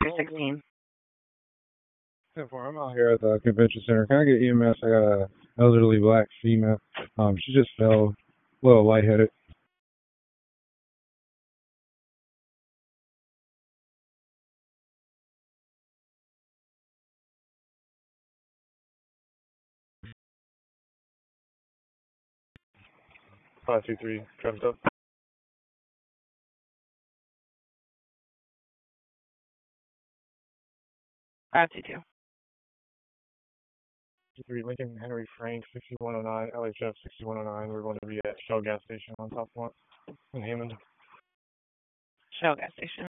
316. I'm out here at the convention center. Can I get EMS? I got a elderly black female. She just fell, a little lightheaded. 523, jumped up. 522. 3 Lincoln Henry Frank 6109, LHF 6109. We're going to be at Shell gas station on Top One in Hammond. Shell gas station.